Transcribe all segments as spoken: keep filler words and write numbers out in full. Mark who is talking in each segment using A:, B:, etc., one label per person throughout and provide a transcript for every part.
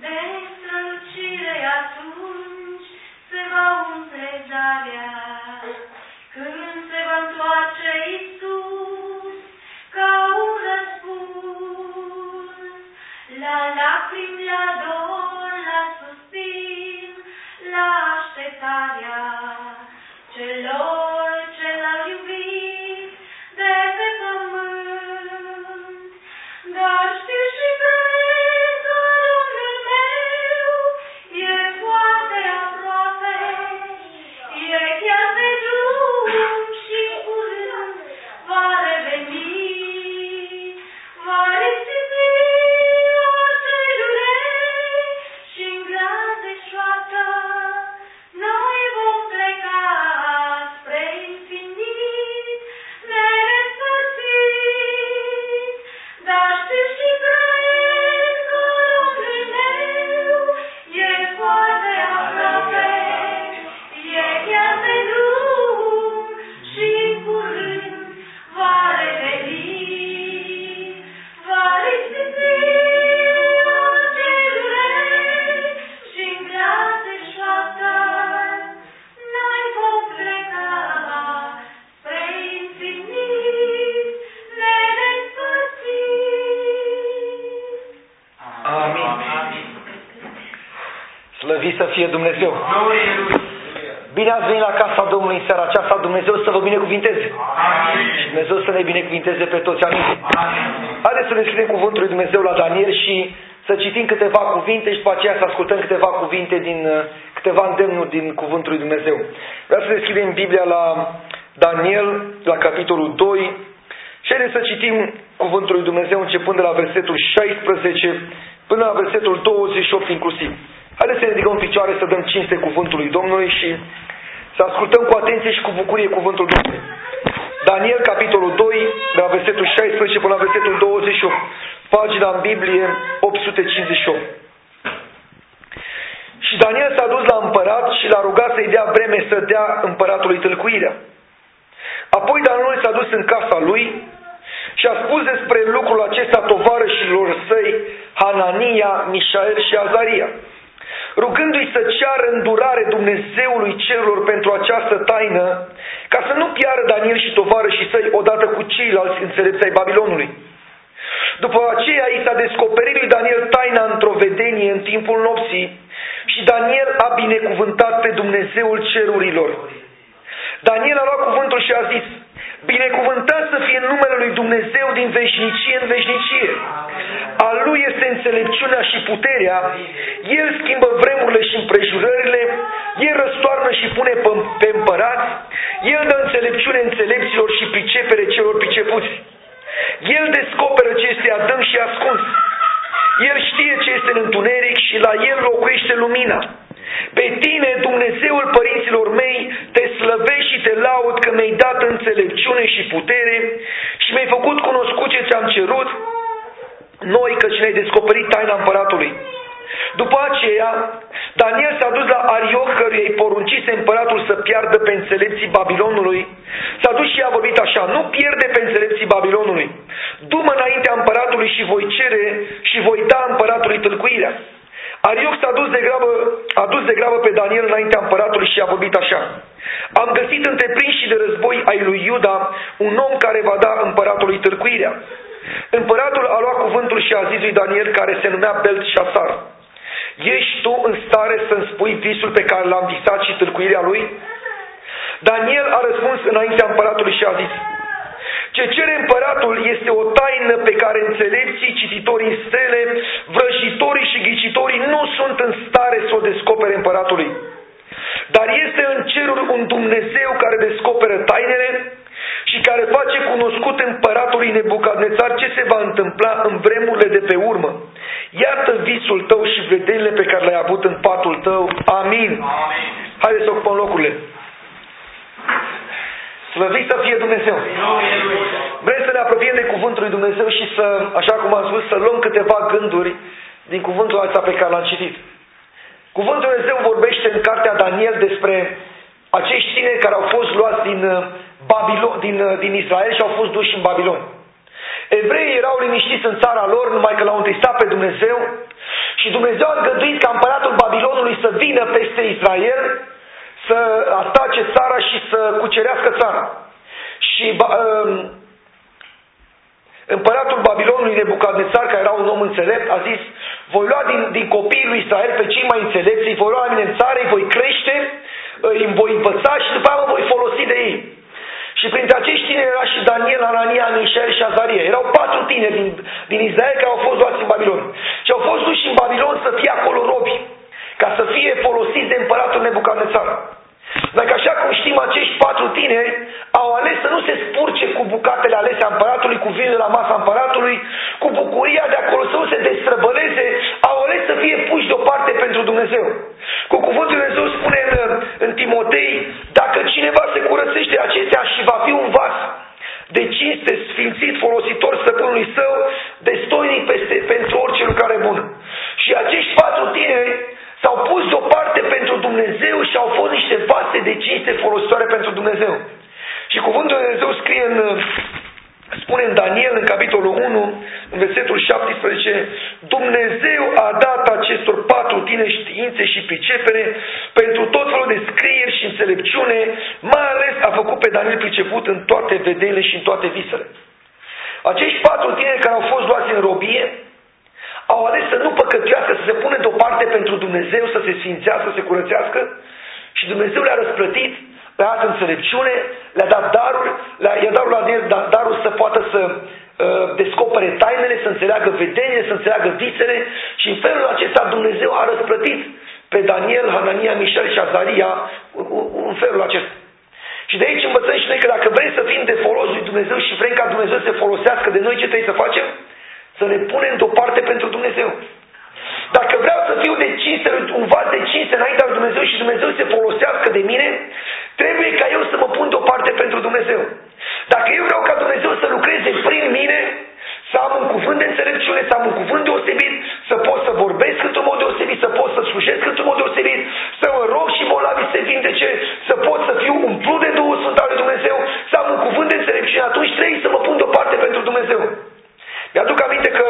A: de strălucire atunci se va umple zarea, când se va întoarce Iisus ca un răspuns la lacrimi, la dor, la suspin, la așteptarea celor ce l-au iubit de pe pământ. Dar știu și cred că Domnul meu e foarte aproape, e chiar pe drum și în curând va reveni, va restitui orice dureri și în glas de șoaptă noi vom pleca spre infinit, nedespărțit. Dar știu și cred că Domnul meu e foarte aproape, e chiar pe drum și în curând va reveni, va restitui orice dureri și în glas de șoaptă noi vom pleca spre infinit, nedespărțit.
B: Amin. Slăvit să fie Dumnezeu. Bine ați venit la casa Domnului în seara aceasta. Dumnezeu să vă binecuvinteze. Și Dumnezeu să ne binecuvinteze pe toți. Amin. Haideți să deschidem cuvântul lui Dumnezeu la Daniel și să citim câteva cuvinte și după aceea să ascultăm câteva cuvinte din câteva îndemnuri din cuvântul lui Dumnezeu. Vreau să deschidem Biblia la Daniel, la capitolul doi. Și haideți să citim cuvântul lui Dumnezeu începând de la versetul șaisprezece până la versetul douăzeci și opt inclusiv. Haideți să ne ridicăm în picioare, să dăm cinste cuvântului Domnului și să ascultăm cu atenție și cu bucurie cuvântul Domnului. Daniel, capitolul doi, de la versetul șaisprezece până la versetul douăzeci și opt. Pagina în Biblie opt sute cincizeci și opt. Și Daniel s-a dus la împărat și l-a rugat să-i dea vreme să dea împăratului tâlcuirea. Apoi Daniel s-a dus în casa lui și a spus despre lucrul acesta tovarășilor săi, Hanania, Mișael și Azaria, rugându-i să ceară îndurare Dumnezeului cerurilor pentru această taină, ca să nu piară Daniel și tovarășii săi odată cu ceilalți înțelepți ai Babilonului. După aceea i s-a descoperit lui Daniel taina într-o vedenie în timpul nopții și Daniel a binecuvântat pe Dumnezeul cerurilor. Daniel a luat cuvântul și a zis: binecuvântat să fie numele lui Dumnezeu din veșnicie în veșnicie. A lui este înțelepciunea și puterea. El schimbă vremurile și împrejurările. El răstoarnă și pune pe împărați. El dă înțelepciune înțelepților și pricepere celor pricepuți. El descoperă ce este adânc și ascuns. El știe ce este în întuneric și la el locuiește lumina. Pe tine, Dumnezeul părinților mei, te slăvesc și te laud că mi-ai dat înțelepciune și putere și mi-ai făcut cunoscut ce ți-am cerut, noi căci ne-ai descoperit taina împăratului. După aceea, Daniel s-a dus la Arioc, căruia îi poruncise împăratul să piardă pe înțelepții Babilonului. S-a dus și a vorbit așa: nu pierde pe înțelepții Babilonului. Du-mă înaintea împăratului și voi cere și voi da împăratului tâlcuirea. Arioc s-a dus de grabă, a dus de grabă pe Daniel înaintea împăratului și a vorbit așa: am găsit între prinșii de război ai lui Iuda un om care va da împăratului tâlcuirea. Împăratul a luat cuvântul și a zis lui Daniel, care se numea Beltșasar: ești tu în stare să-mi spui visul pe care l-am visat și tâlcuirea lui? Daniel a răspuns înaintea împăratului și a zis: ce cere împăratul este o taină pe care înțelepții, cititorii în stele, vrăjitorii și ghicitorii nu sunt în stare să o descopere împăratului. Dar este în cerul un Dumnezeu care descoperă tainele și care face cunoscut împăratului Nebucadnețar ce se va întâmpla în vremurile de pe urmă. Iată visul tău și vederile pe care le-ai avut în patul tău. Amin. Amin. Haideți să ocupăm locurile. Slăvit să fie Dumnezeu! Vrem să ne apropiem de cuvântul lui Dumnezeu și să, așa cum am spus, să luăm câteva gânduri din cuvântul acesta pe care l-am citit. Cuvântul lui Dumnezeu vorbește în cartea Daniel despre acești tineri care au fost luați din, Babilon, din, din Israel și au fost duși în Babilon. Evreii erau liniștiți în țara lor, numai că l-au întristat pe Dumnezeu Și Dumnezeu a îngăduit ca împăratul Babilonului să vină peste Israel, să atace țara și să cucerească țara. Și uh, împăratul Babilonului Nebucadnețar, care era un om înțelept, a zis: voi lua din, din copiii lui Israel pe cei mai înțelepți, îi voi lua la mine în țară, îi voi crește, îi voi învăța și după aceea mă voi folosi de ei. Și printre acești tineri era și Daniel, Anania, Mișael și Azaria. Erau patru tineri din, din Israel care au fost luați în Babilon. Și au fost duși în Babilon să fie acolo robi, ca să fie folosiți de împăratul Nebucadnețar. Dacă așa cum știm, acești patru tineri au ales să nu se spurce cu bucatele alese a împăratului, cu vinul la masa împăratului, cu bucuria de acolo, să nu se destrăbăleze, au ales să fie puși deoparte pentru Dumnezeu. Cu cuvântul Dumnezeu spune în, în Timotei: dacă cineva se curățește acestea și va fi un vas de cinste, sfințit, folositor stăpânului său, destoinic peste, pentru orice lucrare bună. Și acești patru tineri s-au pus deoparte pentru Dumnezeu și au fost niște vase de cinste folositoare pentru Dumnezeu. Și cuvântul de Dumnezeu scrie în, spune în Daniel, în capitolul unu, în versetul șaptesprezece: Dumnezeu a dat acestor patru tineri științe și pricepere pentru tot felul de scrieri și înțelepciune, mai ales a făcut pe Daniel priceput în toate vedenile și în toate visele. Acești patru tineri care au fost luați în robie au ales să nu păcătuiască, să se pună deoparte pentru Dumnezeu, să se sfințească, să se curățească, și Dumnezeu le-a răsplătit, le-a dat înțelepciune, le-a dat darul, le-a dat la el darul să poată să uh, descopere tainele, să înțeleagă vedenile, să înțeleagă visele, și în felul acesta Dumnezeu a răsplătit pe Daniel, Hanania, Mișael și Azaria în felul acesta. Și de aici învățăm și noi că dacă vrem să fim de folos lui Dumnezeu și vrem ca Dumnezeu să se folosească de noi, ce trebuie să facem? Să ne punem deoparte pentru Dumnezeu. Dacă vreau să fiu de cinste, un vas de cinste înaintea lui Dumnezeu și Dumnezeu se folosească de mine, trebuie ca eu să mă pun deoparte pentru Dumnezeu. Dacă eu vreau ca Dumnezeu să lucreze prin mine, să am un cuvânt de înțelepciune, să am un cuvânt deosebit, să pot să vorbesc într-un mod deosebit, să pot să slujesc într-un mod deosebit, să mă rog și bolnavii să vindece, să pot să fiu umplut de Duhul Sfânt al lui Dumnezeu, să am un cuvânt de înțelepciune, atunci trebuie să mă pun deoparte pentru Dumnezeu. Mi-aduc aminte că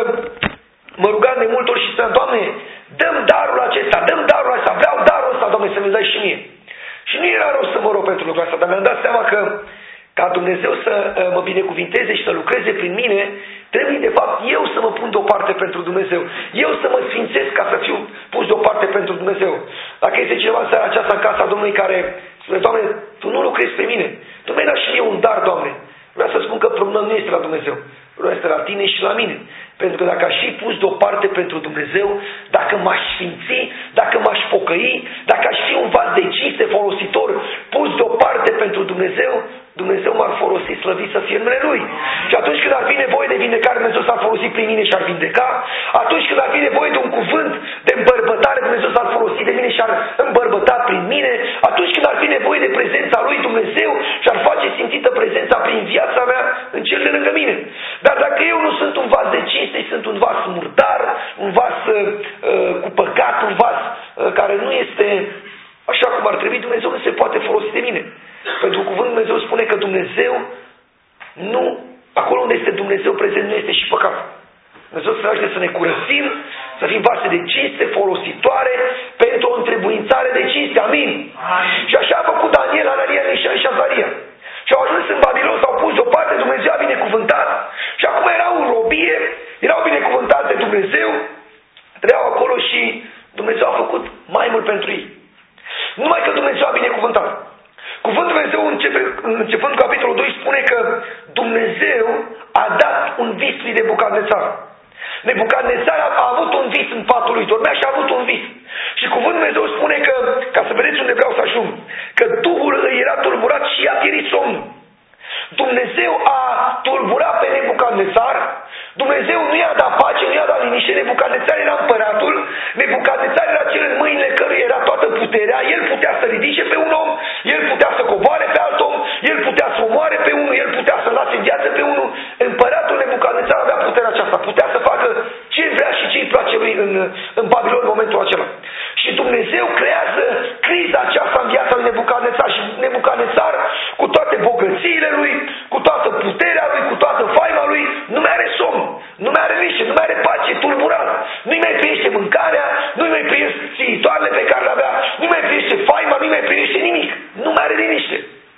B: mă rugam de multe ori și spuneam: Doamne, dăm darul acesta, dăm darul acesta, vreau darul ăsta, Doamne, să mi-l dai și mie. Și nu era rău să mă rog pentru lucrul ăsta, dar mi-am dat seama că ca Dumnezeu să mă binecuvinteze și să lucreze prin mine, trebuie de fapt eu să mă pun deoparte pentru Dumnezeu. Eu să mă sfințesc ca să fiu pus deoparte pentru Dumnezeu. Dacă este cineva în seara aceasta în casa Domnului care spune: Doamne, Tu nu lucrezi pe mine, Tu mi-ai dat și eu un dar, Doamne. Vreau să spun că problema nu este la Dumnezeu, problema este la tine și la mine. Pentru că dacă aș fi pus deoparte pentru Dumnezeu, dacă m-aș sfinți, dacă m-aș pocăi, dacă aș fi un vas de cinste folositor pus deoparte pentru Dumnezeu, Dumnezeu m-ar folosi, slăvit să fie numele Lui. Și atunci când ar fi nevoie de vindecare, Dumnezeu s-ar folosi prin mine și ar vindeca. Atunci când ar fi nevoie de un cuvânt de îmbărbătare, Dumnezeu s-ar folosi de mine și ar îmbărbăta prin mine. Atunci când ar fi nevoie de prezența Lui Dumnezeu și ar face simțită prezența prin viața mea în cel de lângă mine. Dar dacă eu nu sunt un vas de cinste, sunt un vas murdar, un vas uh, cu păcat, un vas uh, care nu este așa cum ar trebui, Dumnezeu nu se poate folosi de mine. Pentru că cuvântul Dumnezeu spune că Dumnezeu nu, acolo unde este Dumnezeu prezent, nu este și păcat. Dumnezeu să ajute să ne curățim, să fim vase de cinste folositoare pentru o întrebuințare de cinste. Amin? Amin. Și așa a făcut Daniel, Anania, Mișael și Azaria. Și au ajuns în Babilon, s-au pus deoparte, Dumnezeu a binecuvântat și acum erau în robie, erau binecuvântați de Dumnezeu, trăiau acolo și Dumnezeu a făcut mai mult pentru ei. Numai că Dumnezeu a binecuvântat. Cuvântul Dumnezeu începe, începând cu capitolul doi, spune că Dumnezeu a dat un vis lui Nebucadnețar. Nebucadnețar a avut un vis în patul lui, dormea și a avut un vis. Și cuvântul Dumnezeu spune că, ca să vedeți unde vreau să ajung, că Duhul îi era tulburat și i-a pierit somnul. Dumnezeu a tulburat pe Nebucadnețar, Dumnezeu nu i-a dat pace, nu i-a dat liniște. Nebucadnețar era împăratul, Nebucadnețar era cel în mâinile căruia era toată puterea, el putea să ridice pe un om, el putea să coboare pe alt om, el putea să omoare pe unul, el putea să lase în viață pe unul. Împăratul Nebucadnețar avea puterea aceasta, putea să facă ce vrea și ce îi place lui în, în Babilon în momentul acela. Și Dumnezeu creează criza aceasta în viața lui Nebucadnețar și Nebucadnețar, cu toate bogățiile lui, cu toată puterea lui, cu toată faima lui, nu mai are somn, nu mai are liniște, nu mai are pace, tulburat, nu-i mai trăiește mâncarea, nu-i mai primește ținitoarele pe care le avea, nu-i mai primește faima, nu-i mai primește nimic. Nu mai are liniște.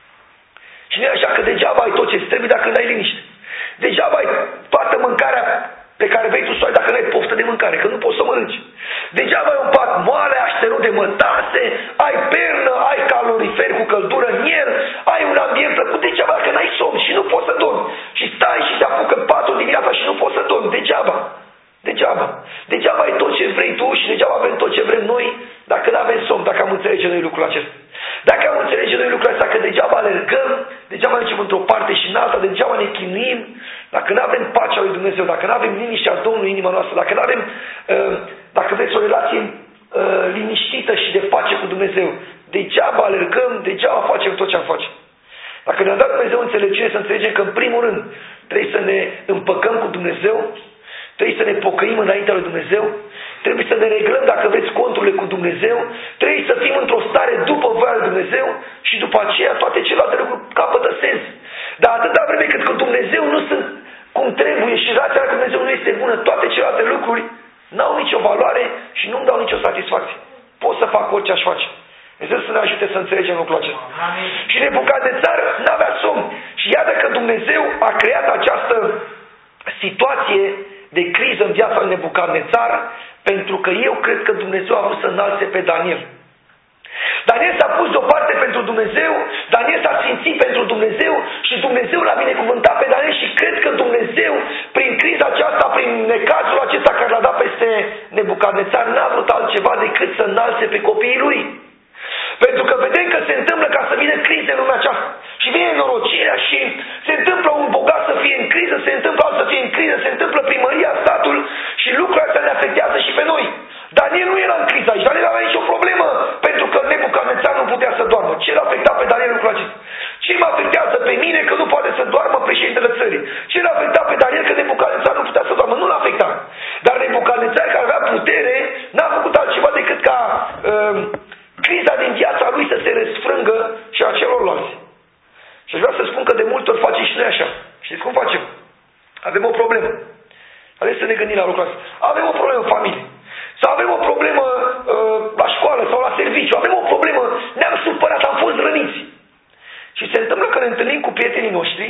B: Și nu e așa că degeaba ai tot ce-ți trebuie dacă n-ai liniște. Degeaba ai toată mâncarea pe care vrei tu să o ai dacă n-ai poftă de mâncare, că nu poți să mănânci. Degeaba ai un pat moale, aștenut de mătase, ai pernă, ai caloriferi cu căldură în el, ai un ambient plăcut, degeaba dacă n-ai somn și nu poți să dormi. Și stai și te apucă patul dimineața și nu poți să dormi, degeaba. Degeaba. Degeaba ai tot ce vrei tu și degeaba avem tot ce vrem noi dacă nu avem somn, dacă am înțelege noi lucrul acesta. Dacă am înțelege noi lucrul acesta, că degeaba alergăm, degeaba mergem într-o parte și în alta, degeaba ne chinuim, dacă nu avem pacea lui Dumnezeu, dacă nu avem liniștea Domnului în inima noastră, dacă nu avem, uh, dacă vreți, o relație uh, liniștită și de pace cu Dumnezeu, degeaba alergăm, degeaba facem tot ce am face. Dacă ne-a dat Dumnezeu înțelepciune, să înțelegem că în primul rând trebuie să ne împăcăm cu Dumnezeu, trebuie să ne pocăim înaintea lui Dumnezeu, trebuie să ne reglăm, dacă vreți, conturile cu Dumnezeu, trebuie să fim într-o stare după voia lui Dumnezeu și după aceea toate celelalte lucruri capătă sens. Dar atâta vreme cât cu Dumnezeu nu sunt cum trebuie și relația cu Dumnezeu nu este bună, toate celelalte lucruri n-au nicio valoare și nu-mi dau nicio satisfacție. Pot să fac orice aș face. Dumnezeu să ne ajute să înțelegem lucrul acesta. Amin. Și Nebucadnețar n-avea somn. Și iată că Dumnezeu a creat această situație de criză în viața lui Nebucadnețar, pentru că eu cred că Dumnezeu a vrut să înalțe pe Daniel. Daniel s-a pus deoparte pentru Dumnezeu, Daniel s-a sfințit pentru Dumnezeu și Dumnezeu l-a binecuvântat pe Daniel și cred că Dumnezeu, prin criza aceasta, prin necazul acesta care l-a dat peste Nebucadnețar, n-a vrut altceva decât să înalțe pe copiii lui. Pentru că vedem că se întâmplă ca să vină crize în lumea aceasta. Și vine norocirea și se întâmplă un bogat să fie în criză, se întâmplă altul să fie în criză, se întâmplă primăria, statul și lucrurile astea ne afectează și pe noi. Daniel nu era în criză aici, Daniel avea nicio problemă pentru că Nebucadnețar nu putea să doarmă. Ce l-a afectat pe Daniel lucrul acesta? Ce mă afectează pe mine că nu poate să doarmă președintele țării? Ce l-a afectat pe Daniel că Nebucadnețar nu putea să doarmă? Nu l-a afectat. Dar Nebucadnețar, care avea putere, n-a făcut altceva decât ca uh, criza din viața lui să se răsfrângă și a celorlalți. Și aș vrea să spun că de multe ori facem și noi așa. Știți cum facem? Avem o problemă. Haideți să ne gândim la lucrul ăsta. Avem o problemă în familie. Sau avem o problemă uh, la școală sau la serviciu. Avem o problemă, ne-am supărat, am fost răniți. Și se întâmplă că ne întâlnim cu prietenii noștri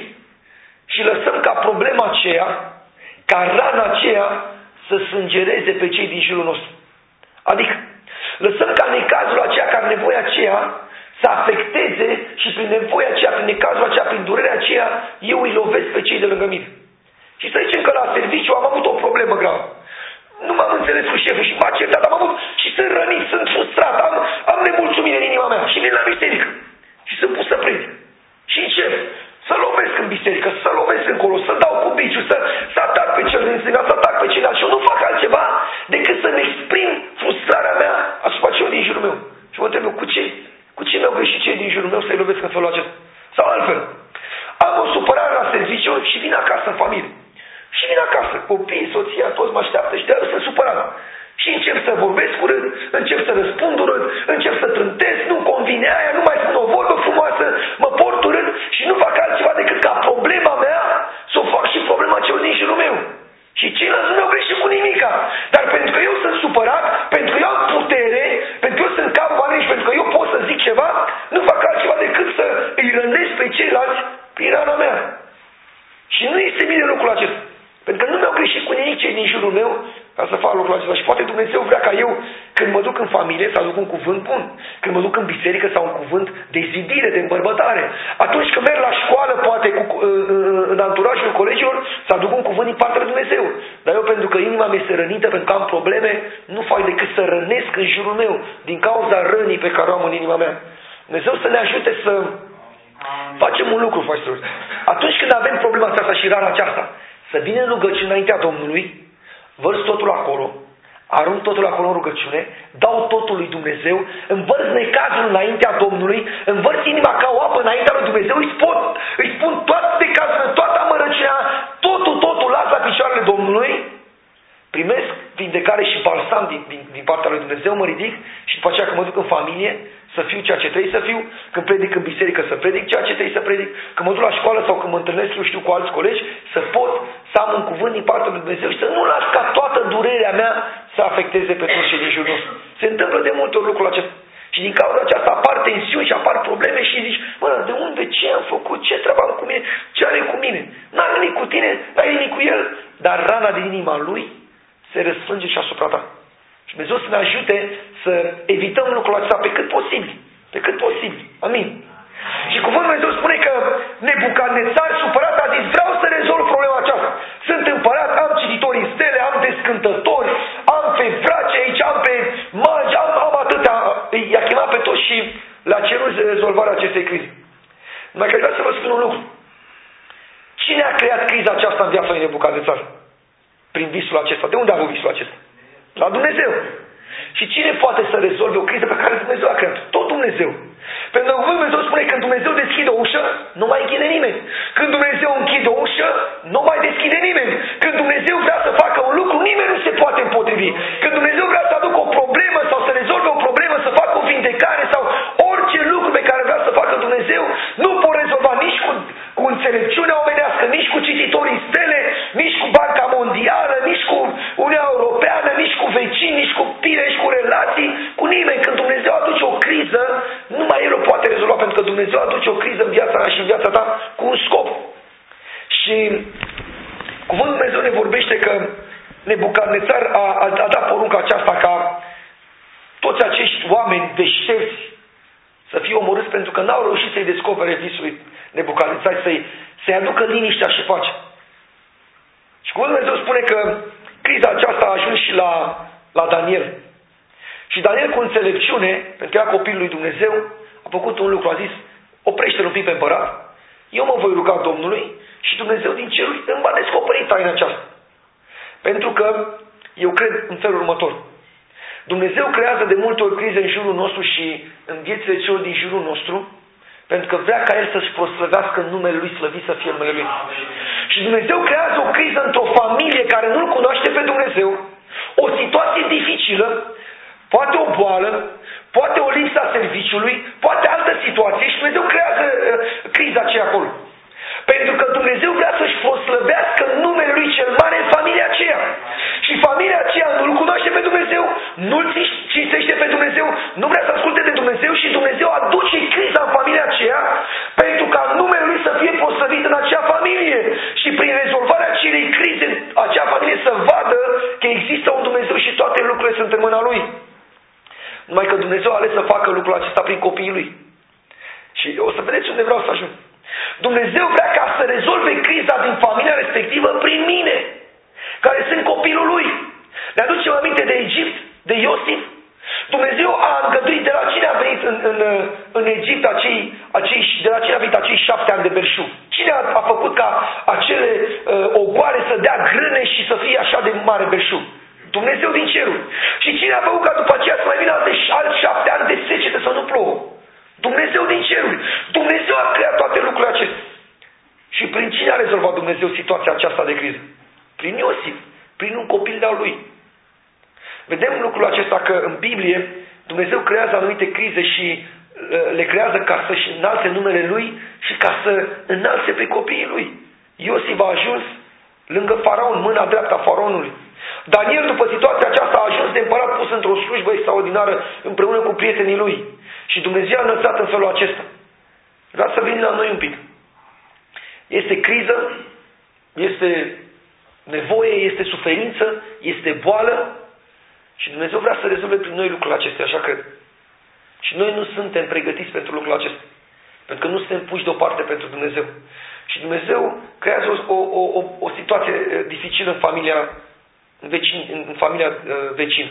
B: și lăsăm ca problema aceea, ca rana aceea, să sângereze pe cei din jurul nostru. Adică, lăsăm ca necazul aceea, ca nevoia aceea, să afecteze și prin nevoia aceea, prin necazul aceea, prin durerea aceea, eu îi lovesc pe cei de lângă mine. Și să zicem că la serviciu am avut o problemă gravă. Nu m-am înțeles cu șeful și m-a certat, am avut și sunt rănit, sunt frustrat, am, am nemulțumire în inima mea și vin la biserică și sunt pus să prind. Și încep să lovesc în biserică, să lovesc încolo, să dau cu biciu, să, să atac pe cel din stânga, să atac pe celălalt și eu nu fac altceva decât să-mi exprim frustrarea mea asupra celor din jurul meu. Și mă întreb eu, cu ce, cu ce mi-au greșit cei din jurul meu să-i lovesc în felul acesta? Sau altfel, am o supărare la serviciu și vin acasă în familie. Și vin acasă, copiii, soția, toți mă așteaptă și de-aia sunt supărat. Și încep să vorbesc urât, încep să răspund urât, încep să trântesc, nu-mi convine aia, nu mai spun o vorbă frumoasă, mă port urât și nu fac altceva decât ca problema mea să o fac și problema celor din jurul meu. Și ceilalți nu mi-au greșit cu nimica. Dar pentru că eu sunt supărat, pentru că eu am putere, pentru că eu sunt capul mare și pentru că eu pot să zic ceva, nu fac altceva decât să îi rănesc pe ceilalți prin rana mea. Și nu este bine lucrul acesta. Pentru că nu mi-au greșit cu nimic cei din jurul meu ca să fac lucrul acesta. Și poate Dumnezeu vrea ca eu, când mă duc în familie, să aduc un cuvânt bun. Când mă duc în biserică, sau un cuvânt de zidire, de îmbărbătare. Atunci când merg la școală, poate cu, în anturajul colegilor, să aduc un cuvânt din partea lui Dumnezeu. Dar eu, pentru că inima mea este rănită, pentru că am probleme, nu fac decât să rănesc în jurul meu, din cauza rănii pe care o am în inima mea. Dumnezeu să ne ajute să facem un lucru, fraților. Atunci când avem problema aceasta și rana aceasta, să vin în rugăciune înaintea Domnului, vărs totul acolo, arunc totul acolo în rugăciune, dau totul lui Dumnezeu, învărs necazul înaintea Domnului, învărs inima ca o apă înaintea lui Dumnezeu, îi spun, îi spun toate necazul, toată amărăciunea, totul, totul las la picioarele Domnului, primesc vindecare și balsam din, din, din partea lui Dumnezeu, mă ridic și după aceea când mă duc în familie, să fiu ceea ce trebuie să fiu, când predic în biserică să predic ceea ce trebuie să predic, când mă duc la școală sau când mă întâlnesc, eu știu, cu alți colegi, să pot să am un cuvânt din partea lui Dumnezeu și să nu las ca toată durerea mea să afecteze pe toți cei din jurul nostru. Se întâmplă de multe ori lucrul acesta. Și din cauza aceasta apar tensiuni și apar probleme și zici, mă, de unde, ce am făcut, ce treabă am cu mine, ce are cu mine? N-am nimic cu tine, n-ai nimic cu el, dar rana din inima lui se răsfrânge și asupra ta. Și Dumnezeu să ne ajute să evităm lucrul acesta pe cât posibil. Pe cât posibil. Amin. Și cuvântul Dumnezeu spune că Nebucadnețar, supărat, a zis, vreau să rezolv problema aceasta. Sunt împărat, am cititori în stele, am descântători, am pe vrace aici, am pe magi, am, am atâtea. I-a chemat pe toți și le-a cerut rezolvarea acestei crize. Numai că vreau să vă spun un lucru. Cine a creat criza aceasta în viața lui Nebucadnețar? Prin visul acesta. De unde a avut visul acesta? La Dumnezeu. Și cine poate să rezolve o criză pe care Dumnezeu a creat? Tot Dumnezeu. Pentru că cuvântul Dumnezeu spune că când Dumnezeu deschide o ușă, nu mai închide nimeni. Când Dumnezeu închide o ușă, nu mai deschide nimeni. Când Dumnezeu vrea să facă un lucru, nimeni nu se poate împotrivi. Când Dumnezeu vrea să aducă o problemă sau să rezolve o problemă, să facă o vindecare sau orice lucru pe care vrea să facă Dumnezeu, nu pot rezolva nici cu, cu înțelepciunea omenească, nici cu cititorii stele, nici cu Banca Mondială, nici cu Uniunea Europeană, nici cu vecini, nici cu tine, nici cu relații, cu nimeni. Când Dumnezeu aduce o criză, numai El o poate rezolva, pentru că Dumnezeu aduce o criză în viața mea și în viața ta cu un scop. Și cuvântul Dumnezeu ne vorbește că Nebucadnețar a, a, a dat porunca aceasta ca toți acești oameni deștepți să fie omorâți pentru că n-au reușit să-i descopere visul lui Nebucadnețar, să-i, să-i aducă liniștea și pacea. Și cuvântul Dumnezeu spune că criza aceasta a ajuns și la, la Daniel. Și Daniel, cu înțelepciune, pentru că era copilul lui Dumnezeu, a făcut un lucru, a zis, oprește-l un pic pe împărat, eu mă voi ruga Domnului și Dumnezeu din ceruri îmi va descoperi taina aceasta. Pentru că eu cred în felul următor. Dumnezeu creează de multe ori crize în jurul nostru și în viețile celor din jurul nostru, pentru că vrea ca El să-și proslăvească numele Lui, slăvit să fie numele Lui. Și Dumnezeu creează o criză într-o familie care nu-L cunoaște pe Dumnezeu, o situație dificilă, poate o boală, poate o lipsă a serviciului, poate altă situație și Dumnezeu creează uh, criza aceea acolo. Pentru că Dumnezeu vrea să-și proslăvească numele Lui cel mare în familia aceea. Și familia aceea nu-L cunoaște pe Dumnezeu, nu-L cinstește pe Dumnezeu, nu vrea să asculte de Dumnezeu și Dumnezeu aduce criza în familia aceea pentru ca numele Lui să fie proslăvit în acea familie. Și prin rezolvarea acelei crize, acea familie să vadă că există un Dumnezeu și toate lucrurile sunt în mâna Lui. Numai că Dumnezeu a ales să facă lucrul acesta prin copiii Lui. Și o să vedeți unde vreau să ajung. Dumnezeu vrea ca să rezolve criza din familia respectivă prin mine, care sunt copilul Lui. Ne aducem aminte de Egipt, de Iosif? Dumnezeu a îngăduit de la cine a venit în, în, în Egipt acei, acei, de la cine a venit acei șapte ani de belșug? Cine a, a făcut ca acele uh, ogoare să dea grâne și să fie așa de mare belșug? Dumnezeu din cerul. Și cine a făcut ca după aceea să mai vină alte alți șapte ani de secetă să nu plouă? Dumnezeu din cerul. Dumnezeu a creat toate lucrurile acestea. Și prin cine a rezolvat Dumnezeu situația aceasta de criză? Prin Iosif. Prin un copil de-al lui. Vedem lucrul acesta că în Biblie Dumnezeu creează anumite crize și le creează ca să-și înalțe numele Lui și ca să înalțe pe copiii Lui. Iosif a ajuns lângă faraon, mâna dreaptă a faraonului. Daniel, după situația aceasta, a ajuns de împărat, pus într-o slujbă extraordinară împreună cu prietenii lui. Și Dumnezeu a înălțat în felul acesta. Vreau să vin la noi un pic. Este criză, este nevoie, este suferință, este boală și Dumnezeu vrea să rezolve prin noi lucrurile acestea, așa cred. Și noi nu suntem pregătiți pentru lucrul acesta. Pentru că nu suntem puși deoparte pentru Dumnezeu. Și Dumnezeu creează o, o, o, o situație dificilă în familia vecin, în familia uh, vecină.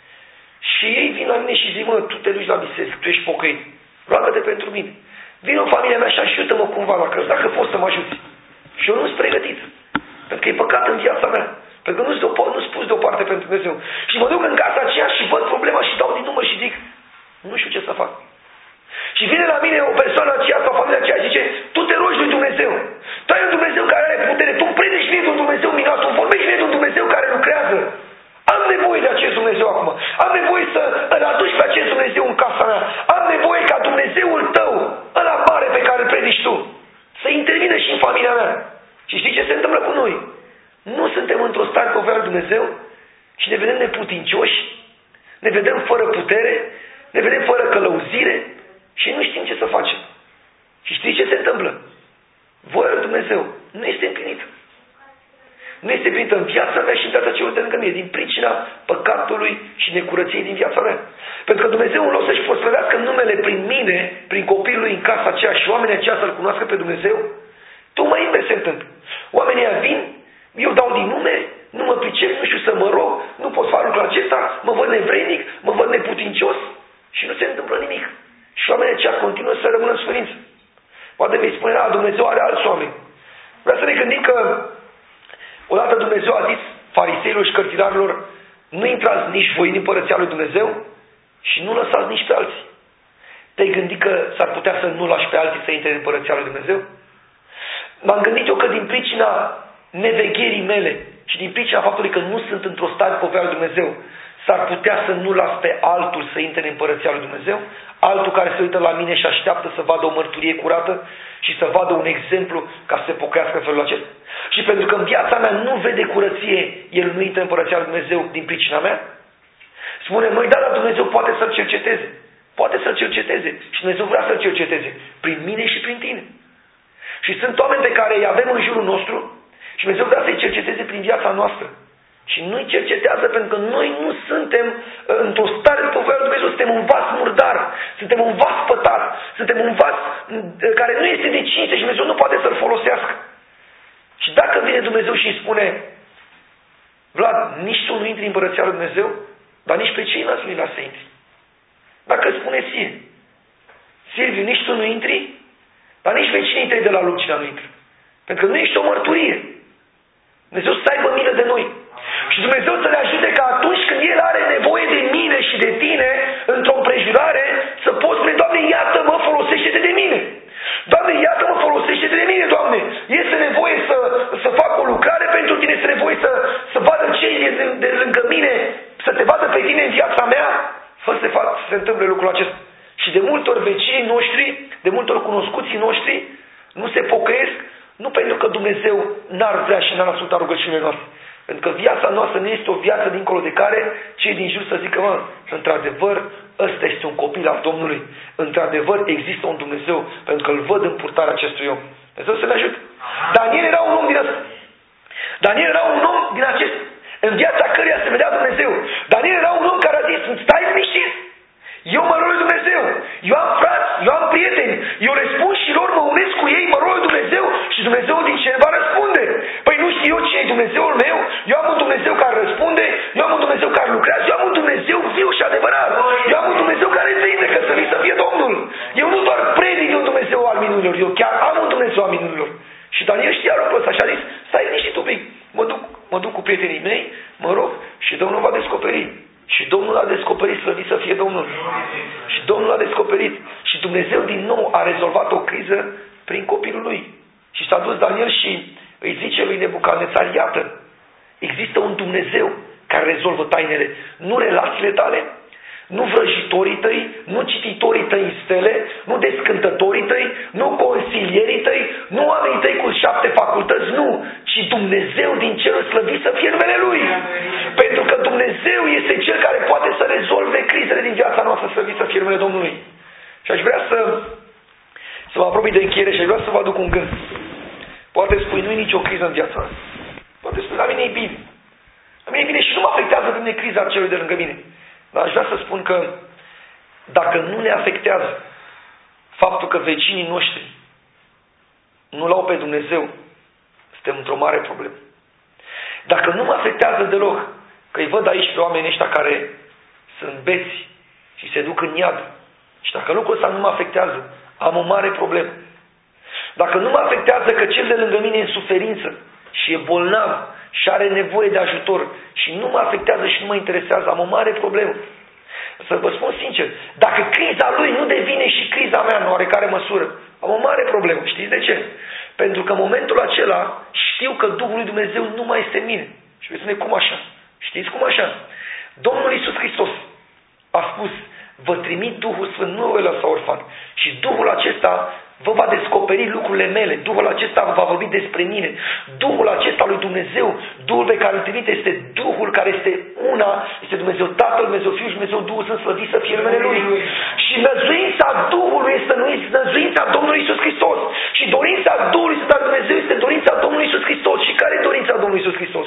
B: Și ei vin la mine și zic, mă, tu te duci la biserică, tu ești pocăit. Roagă-te pentru mine. Vin în familia mea și ajută-mă cumva la căs, dacă poți să mă ajuți. Și eu nu sunt pregătit. Pentru că e păcat în viața mea. Pentru că nu sunt nu pus deoparte pentru Dumnezeu. Și mă duc în casa aceea și văd problema și dau din număr și zic, nu știu ce să fac. Și vine la mine o persoană aceea sau familia aceea și zice, tu te rogi lui Dumnezeu. Tu ai un Dumnezeu care are putere, tu îmi predici mie de un Dumnezeu minunat, tu îmi vorbești mie de un Dumnezeu care lucrează. Am nevoie de acest Dumnezeu acum. Am nevoie să îl aduci pe acest Dumnezeu în casa mea. Am nevoie ne vedem fără putere, ne vedem fără călăuzire și nu știm ce să facem. Și știți ce se întâmplă? Voia lui Dumnezeu nu este împlinită. Nu este împlinită în viața mea și în viața celor de lângă mine, din pricina păcatului și necurăției din viața mea. Pentru că Dumnezeu, în loc să-și proslăvească numele prin mine, prin copilul lui în casa aceea și oamenii aceia să-L cunoască pe Dumnezeu, tu mai invers se întâmplă. Oamenii ăia vin, eu dau din nume, nu mă pricep, nu știu să mă rog, nu pot face lucrul acesta, mă văd nevrednic, mă văd neputincios și nu se întâmplă nimic. Și oamenii aceia continuă să rămână în suferință. Poate vei spune, a, Dumnezeu are alți oameni. Vreau să ne gândim că odată Dumnezeu a zis fariseilor și cărturarilor, nu intrați nici voi în împărăția lui Dumnezeu și nu lăsați nici pe alții. Te-ai gândit că s-ar putea să nu lași pe alții să intre în împărăția lui Dumnezeu? M-am gândit eu că din pricina nevegherii mele și din pricina faptului că nu sunt într-o stare cu voia lui Dumnezeu, s-ar putea să nu las pe altul să intre în împărăția lui Dumnezeu? Altul care se uită la mine și așteaptă să vadă o mărturie curată și să vadă un exemplu ca să se pocăiască în felul acesta? Și pentru că în viața mea nu vede curăție, el nu intră în împărăția lui Dumnezeu din pricina mea? Spune, măi, da, dar Dumnezeu poate să-l cerceteze. Poate să-l cerceteze. Și Dumnezeu vrea să-l cerceteze. Prin mine și prin tine. Și sunt oameni pe care îi avem în jurul nostru și Dumnezeu vrea să-i cerceteze prin viața noastră. Și nu-i cercetează pentru că noi nu suntem uh, într-o stare după voia lui Dumnezeu, suntem un vas murdar, suntem un vas pătat, suntem un vas uh, care nu este de cinste și Dumnezeu nu poate să-l folosească. Și dacă vine Dumnezeu și îi spune, Vlad, nici tu nu intri în împărăția lui Dumnezeu, dar nici pe ceilalți nu-i lasă să intri. Dacă îți spune ție, Silviu, nici tu nu intri, dar nici vecinii tăi de la Lucina nu intră. Pentru că nu ești o mărturie. Dumnezeu să aibă milă de noi. Și Dumnezeu să ne ajute ca atunci când El are nevoie de mine și de tine, într-o împrejurare, să poți spune, Doamne, iată-mă, folosește-te de mine. Doamne, iată-mă, folosește-te de mine, Doamne. Este nevoie să, să fac o lucrare pentru tine, este nevoie să, să vadă cei de, de lângă mine, să te vadă pe tine în viața mea, fă să se, fac, să se întâmple lucrul acesta. Și de multe ori vecinii noștri, de multe ori cunoscuții noștri, nu se pocăiesc, nu pentru că Dumnezeu n-ar vrea și n-ar asculta rugăciunile noastre. Pentru că viața noastră nu este o viață dincolo de care cei din jur să zică, mă, într-adevăr, ăsta este un copil al Domnului. Într-adevăr, există un Dumnezeu, pentru că îl văd în purtarea acestui om. Dumnezeu să ne ajute. Daniel era un om din ăsta. Daniel era un om din acest, în viața căruia se vedea Dumnezeu. Daniel era un om care a zis, stai liniștit. Eu mă rog lui Dumnezeu, eu am frați, eu am prieteni, eu le spun și lor, mă unesc cu ei, mă rog lui Dumnezeu și Dumnezeu din cer va răspunde. Păi nu știu eu ce e Dumnezeul meu, eu am un Dumnezeu care răspunde, eu am un Dumnezeu care lucrează, eu am un Dumnezeu viu și adevărat, eu am un Dumnezeu care vindecă, să vii să fie Domnul. Eu nu doar predic un Dumnezeu al minunilor, eu chiar am un Dumnezeu al minunilor. Și Daniel știa lucrul ăsta și a zis, stai liniștit un pic, mă duc, mă duc cu prietenii mei, mă rog și Domnul va descoperi. Și Domnul a descoperit, slăvit să fie Domnul. Și Domnul a descoperit. Și Dumnezeu din nou a rezolvat o criză prin copilul lui. Și s-a dus Daniel și îi zice lui Nebucadnețar, iată, există un Dumnezeu care rezolvă tainele, nu relațiile tale, nu vrăjitorii tăi, nu cititorii tăi în stele, nu descântătorii tăi, nu consilierii tăi, nu oamenii tăi cu șapte facultăți, nu, ci Dumnezeu din cerul slăvit să fie numele Lui. Pentru că Dumnezeu este Cel care poate să rezolve crizele din viața noastră, slăvit să fie numele Domnului. Și aș vrea să, să mă apropii de încheiere și aș vrea să vă aduc un gând. Poate spui, nu e nicio criză în viața mea. Poate spui, la mine e bine. La mine e bine și nu mă afectează pe mine criza celui de lângă mine. Dar aș vrea să spun că dacă nu ne afectează faptul că vecinii noștri nu l-au pe Dumnezeu, suntem într-o mare problemă. Dacă nu mă afectează deloc că îi văd aici pe oamenii ăștia care sunt beți și se duc în iad, și dacă lucrul ăsta nu mă afectează, am o mare problemă. Dacă nu mă afectează că cel de lângă mine e în suferință și e bolnav și are nevoie de ajutor și nu mă afectează și nu mă interesează, am o mare problemă. Să vă spun sincer, dacă criza lui nu devine și criza mea în oarecare măsură, am o mare problemă. Știți de ce? Pentru că în momentul acela știu că Duhul lui Dumnezeu nu mai este în mine. Și veți spune, cum așa? Știți cum așa? Domnul Iisus Hristos a spus, vă trimit Duhul Sfânt, nu vă lăsa orfan. Și Duhul acesta vă va descoperi lucrurile mele. Duhul acesta vă va vorbi despre mine. Duhul acesta lui Dumnezeu, Duhul pe care îl trimite, este Duhul care este una, este Dumnezeu Tatăl, Dumnezeu Fiul și Dumnezeu Duhul Sfânt, slăvit să fie numele Lui. Și năzuința Duhului este năzuința Domnului Iisus Hristos. Și dorința Duhului Sfânt al Dumnezeu este dorința Domnului Iisus Hristos. Și care e dorința Domnului Iisus Hristos?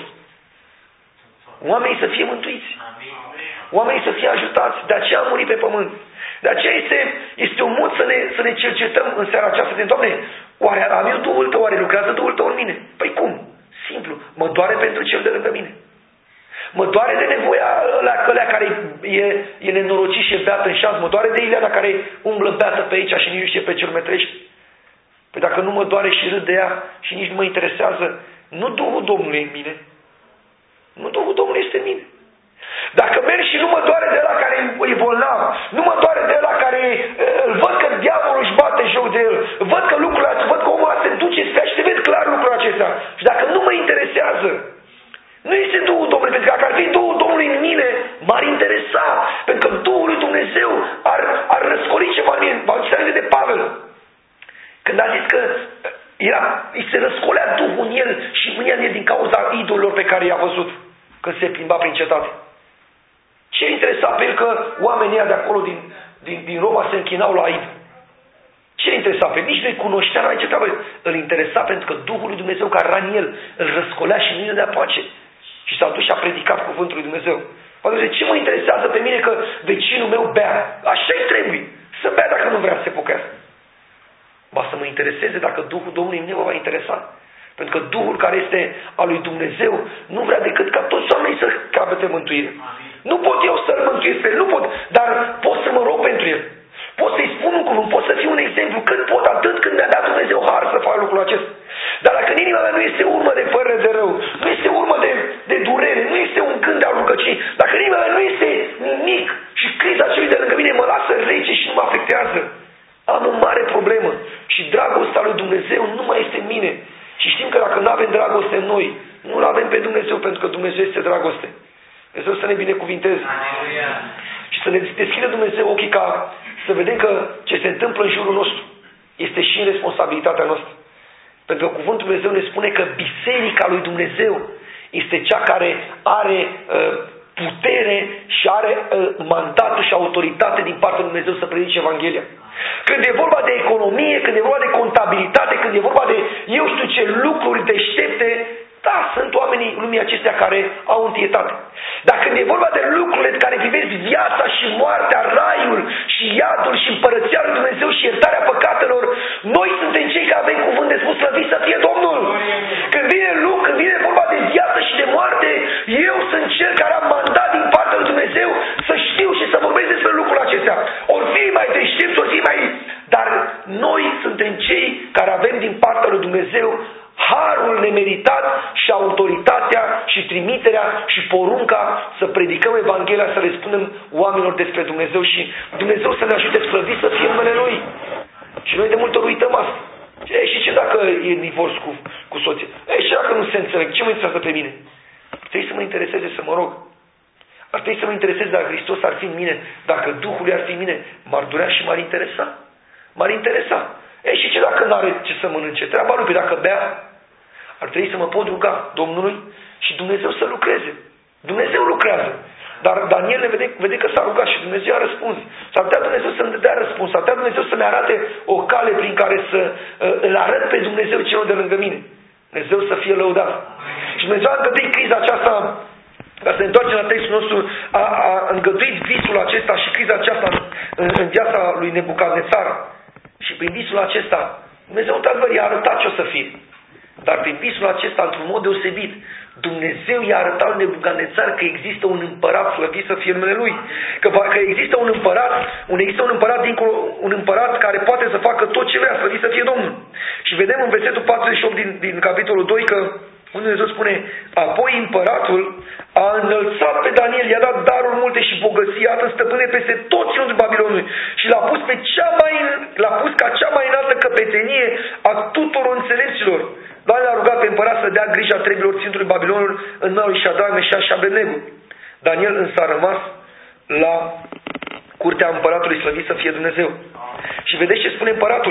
B: Oamenii să fie mântuiți. Oamenii să fie ajutați. De aceea a murit pe pământ. De aceea este, este un mod să ne, să ne cercetăm în seara aceasta. De, Doamne, oare am eu Duhul Tău? Oare lucrează Duhul Tău în mine? Păi cum? Simplu. Mă doare pentru cel de lângă mine. Mă doare de nevoia ăla, ăla care e, e nenorocit și e beat în șans. Mă doare de Ileana care umblă beată pe aici și nici nu știe pe ce următrești. Păi dacă nu mă doare și râd de ea și nici nu mă interesează, nu Duhul Domnului e în mine. Nu Duhul Domnului este în mine. Dacă merg și nu mă doare de ăla care e bolnav, nu mă doare de ăla care îl văd că diavolul își bate joc de el, văd că lucrul acesta, văd că omul ăla se duce spre și se vede clar lucrul acesta. Și dacă nu mă interesează, nu este Duhul Domnului, pentru că dacă ar fi Duhul Domnului în mine, m-ar interesa, pentru că Duhul lui Dumnezeu ar, ar răscoli ceva în mine. Vă aduceți aminte de Pavel, când a zis că era, îi se răscolea Duhul în el și mânia în el din cauza idolilor pe care i-a văzut când se plimba prin cetate. Ce interesa pe el că oamenii de acolo din, din, din Roma se închinau la idol? Ce interesa pe el? Nici nu-i cunoștea, n-ai ce treabă. Îl interesa pentru că Duhul lui Dumnezeu care era în el îl răscolea și nu îi dea pace. Și s-a dus și a predicat cuvântul lui Dumnezeu. Poate ce mă interesează pe mine că vecinul meu bea? Așa-i trebuie. Să bea dacă nu vrea să se pocăiască. Ba să mă intereseze dacă Duhul Domnului în mine mă va interesa. Pentru că Duhul care este al lui Dumnezeu nu vrea decât ca toți oamenii să capete mântuire. Nu pot eu să-l mântuiesc pe el, nu pot, dar pot să mă rog pentru el. Pot să-i spun un cuvânt, pot să fiu un exemplu. Cât pot, atât când mi-a dat Dumnezeu har să fac lucrul acesta. Dar dacă în inima mea nu este urmă de părere de rău, nu este urmă de, de durere, nu este un gând de a rugăcii, dacă în inima mea nu este nimic și criza celui de lângă mine mă lasă rece și nu mă afectează, am o mare problemă. Și dragostea lui Dumnezeu nu mai este în mine. Și știm că dacă nu avem dragoste în noi, nu avem pe Dumnezeu, pentru că Dumnezeu este dragoste. Dumnezeu să ne binecuvinteze. Și să ne deschidă Dumnezeu ochii ca să vedem că ce se întâmplă în jurul nostru este și în responsabilitatea noastră. Pentru că cuvântul Dumnezeu ne spune că biserica lui Dumnezeu este cea care are uh, putere și are uh, mandatul și autoritate din partea lui Dumnezeu să predice Evanghelia. Când e vorba de economie, când e vorba de contabilitate, când e vorba de eu știu ce lucruri deștepte, da, sunt oamenii lumii acestea care au întâietate. Dar când e vorba de lucrurile care privesc viața și moartea, raiul și iadul și împărăția lui Dumnezeu și iertarea păcatelor, noi suntem cei care avem cuvânt de spus, slăvit să fie Domnul. Când vine lucru, când vine vorba de viață și de moarte, eu sunt cel care am mandat din partea lui Dumnezeu să știu și să vorbesc despre lucrurile acestea. Ori fi mai deștepți, ori fi mai... Dar noi suntem cei care avem din partea lui Dumnezeu harul nemeritat și autoritatea și trimiterea și porunca să predicăm Evanghelia, să le spunem oamenilor despre Dumnezeu și Dumnezeu să ne ajute slăvit să fie numele Lui. Și noi de multe ori uităm asta. E, și ce dacă e divorț cu, cu soția? E, și dacă nu se înțeleg? Ce mă interesează pe mine? Trebuie să mă intereseze să mă rog. Ar trebui să mă intereseze dacă Hristos ar fi în mine, dacă Duhul ar fi în mine, m-ar durea și m-ar interesa. M-ar interesa. E, și ce dacă nu are ce să mănânce? Treaba lui, dacă bea, ar trebui să mă pot ruga Domnului și Dumnezeu să lucreze. Dumnezeu lucrează. Dar Daniel ne vede, vede că s-a rugat și Dumnezeu a răspuns. S-ar putea Dumnezeu să-mi dea răspuns. S-ar putea Dumnezeu să-mi arate o cale prin care să uh, îl arăt pe Dumnezeu celor de lângă mine. Dumnezeu să fie lăudat. Și Dumnezeu a îngăduit criza aceasta, ca să ne întoarcem la textul nostru, a, a îngăduit visul acesta și criza aceasta în, în viața lui Nebucadnețar. Și prin visul acesta, Dumnezeu într-adevăr i-a arătat ce o să fie. Dar prin visul acesta, într-un mod deosebit, Dumnezeu i-a arătat lui Nebucadnețar că există un împărat slăvit să fie numele Lui. Că, că există un împărat, un, există un împărat dincolo, un împărat care poate să facă tot ce vrea, slăvit să fie Domnul. Și vedem în versetul patruzeci și opt din, din capitolul doi că unde Dumnezeu spune: apoi împăratul a înălțat pe Daniel, i-a dat daruri multe și bogății, iată, stăpâne peste toți ținut Babilonului și l-a pus, pe cea mai, l-a pus ca cea mai înaltă căpetenie a tuturor înțelepților. Dar l-a rugat pe împărat să dea grija treburilor ținutului Babilonului în mâna lui Șadrac, Meșaș și Abednego. Daniel însă a rămas la curtea împăratului, slăvit să fie Dumnezeu. Și vedeți ce spune împăratul?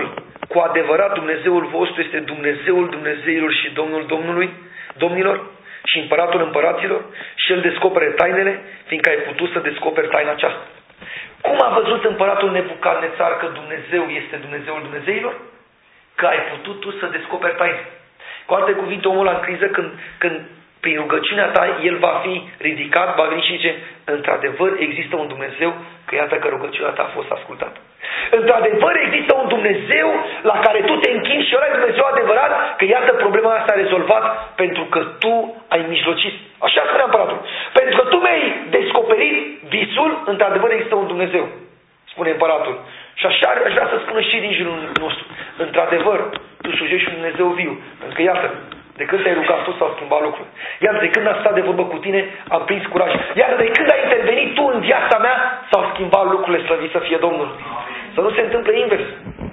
B: cu adevărat Dumnezeul vostru este Dumnezeul Dumnezeilor și Domnul Domnului, Domnilor și Împăratul Împăraților și El descopere tainele, fiindcă ai putut să descoperi taina aceasta. Cum a văzut împăratul Nebucadnețar că Dumnezeu este Dumnezeul Dumnezeilor? Că ai putut tu să descoperi taine. Cu alte cuvinte, omul în criză, când, când prin rugăciunea ta el va fi ridicat, va veni și zice, într-adevăr există un Dumnezeu, că iată că rugăciunea ta a fost ascultată. Într-adevăr există un Dumnezeu la care tu te închini și ăla e Dumnezeu adevărat, că iată problema asta a rezolvat pentru că tu ai mijlocit. Așa spunea împăratul. Pentru că tu mi-ai descoperit visul, într-adevăr există un Dumnezeu, spune împăratul. Și așa aș vrea să spună și din jurul nostru. Într-adevăr, tu slujești un Dumnezeu viu. Pentru că iată, de când te-ai rugat tu s-au schimbat lucrurile. Iată, de când am stat de vorbă cu tine, am prins curaj. Iată, de când ai intervenit tu în viața mea, s-au schimbat lucrurile, slăvit să fie Domnul. Să nu se întâmple invers.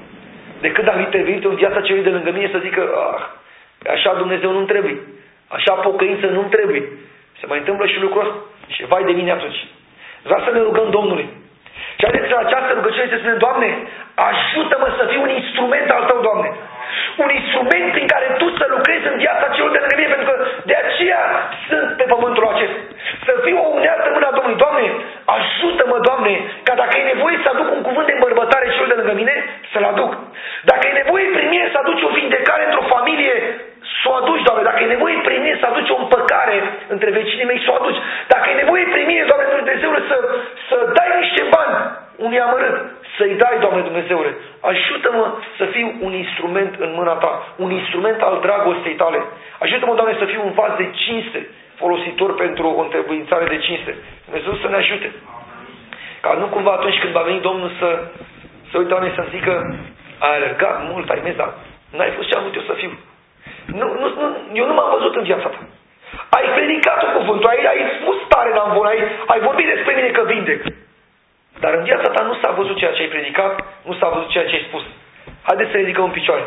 B: De când am intervenit în viața celui de lângă mine să zică, ah, așa Dumnezeu nu-mi trebuie. Așa pocăință nu-mi trebuie. Se mai întâmplă și lucrul ăsta. Și vai de mine atunci. Vreau să ne rugăm Domnului. Și haideți la această rugăciune să spunem, Doamne, ajută-mă să fiu un instrument al Tău, Doamne. Un instrument prin care Tu să lucrezi în viața celor de lângă mine, pentru că de aceea sunt pe pământul acesta. Să fiu o unealtă în mâna Domnului. Doamne, ajută-mă, Doamne, ca dacă e nevoie să aduc un cuvânt de îmbărbătare celor de lângă mine, să-l aduc. Dacă e nevoie prin mine să aduci o vindecare într-o familie, să o aduci, Doamne. Dacă e nevoie prin mine să aduci o împăcare între vecinii mei, să o aduci. Dacă e nevoie prin mine, Doamne Dumnezeule, să, să dai niște bani unui amărât, să-i dai, Doamne Dumnezeule. Ajută-mă să fiu un instrument în mâna Ta, un instrument al dragostei Tale. Ajută-mă, Doamne, să fiu un vas de cinste, folositor pentru o întrebuințare de cinste. Dumnezeu să ne ajute. Ca nu cumva atunci când va veni Domnul să, să uite, Doamne, să-mi zică, ai alergat mult, ai mers, dar n-ai fost ce am vrut eu să fiu. Nu, nu, nu, eu nu m-am văzut în viața ta. Ai predicat cuvântul, ai, ai spus tare la învon, ai, ai vorbit despre mine că vindec. Dar în viața ta nu s-a văzut ceea ce ai predicat, nu s-a văzut ceea ce ai spus. Haideți să ne ridicăm în picioare.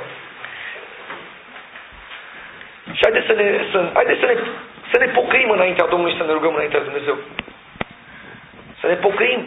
B: Și haideți să ne, să, haideți să ne, să ne pocăim înaintea Domnului și să ne rugăm înaintea lui Dumnezeu. Să ne pocăim.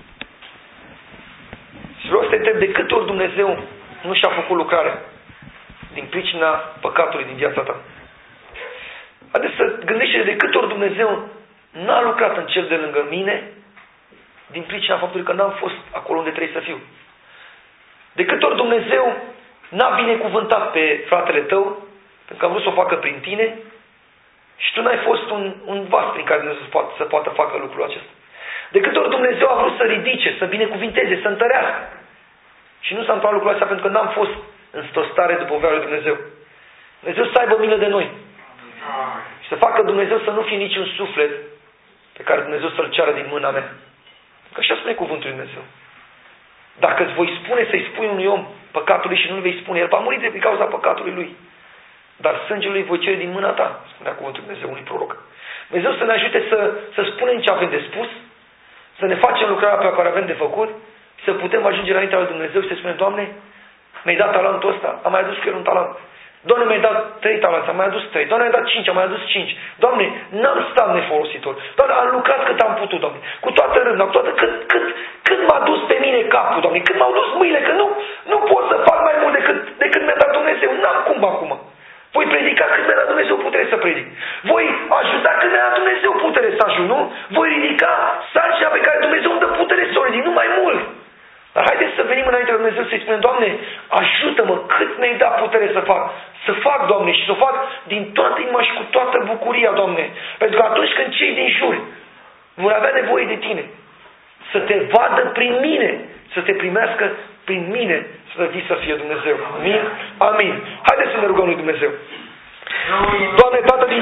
B: Și vreau să te întreb, de câte ori Dumnezeu nu și-a făcut lucrare din pricina păcatului din viața ta? Haideți să gândește de câte ori Dumnezeu n-a lucrat în cel de lângă mine din pricina faptului că n-am fost acolo unde trebuie să fiu. De câte ori Dumnezeu n-a binecuvântat pe fratele tău, pentru că a vrut să o facă prin tine, și tu n-ai fost un, un vas prin care Dumnezeu să poată, să poată facă lucrul acesta. De câte ori Dumnezeu a vrut să ridice, să binecuvinteze, să întărească. Și nu s-a întâmplat lucrul acesta pentru că n-am fost în stare după voia lui Dumnezeu. Dumnezeu să aibă milă de noi. Și să facă Dumnezeu să nu fie niciun suflet pe care Dumnezeu să-l ceară din mâna mea. Că așa spune cuvântul lui Dumnezeu. Dacă îți voi spune să-i spui unui om păcatului și nu-l vei spune, el va muri de pe cauza păcatului lui. Dar sângele lui voi cere din mâna ta, spunea cuvântul lui Dumnezeu unui proroc. Dumnezeu să ne ajute să, să spunem ce avem de spus, să ne facem lucrarea pe care avem de făcut, să putem ajunge înaintea lui Dumnezeu și să spunem, Doamne, mi-ai dat talentul ăsta, am mai adus cu el un talent. Doamne, mi-ai dat trei talenți, am mai adus trei. Doamne, mi-ai dat cinci, am mai adus cinci. Doamne, n-am stat nefolositor. Doamne, am lucrat cât am putut, Doamne. Cu toată rândă, cu toată, cât, cât, cât m-a dus pe mine capul, Doamne. Cât m-au dus mâinile, că nu, nu pot să fac mai mult decât, decât mi-a dat Dumnezeu. N-am cum acum. Voi predica cât mi-a dat Dumnezeu putere să predic. Voi ajuta cât mi-a dat Dumnezeu putere să ajut, nu? Voi ridica sarcina pe care Dumnezeu îmi dă putere să o ridic, nu mai mult. Dar haideți să venim înainte de Dumnezeu să-i spunem, Doamne, ajută-mă cât mi-ai dat putere să fac. Să fac, Doamne, și să o fac din toată inima și cu toată bucuria, Doamne. Pentru că atunci când cei din jur vor avea nevoie de Tine, să Te vadă prin mine, să Te primească prin mine, slăvit să fie Dumnezeu. Amin? Amin. Haideți să ne rugăm lui Dumnezeu. Doamne, Tată din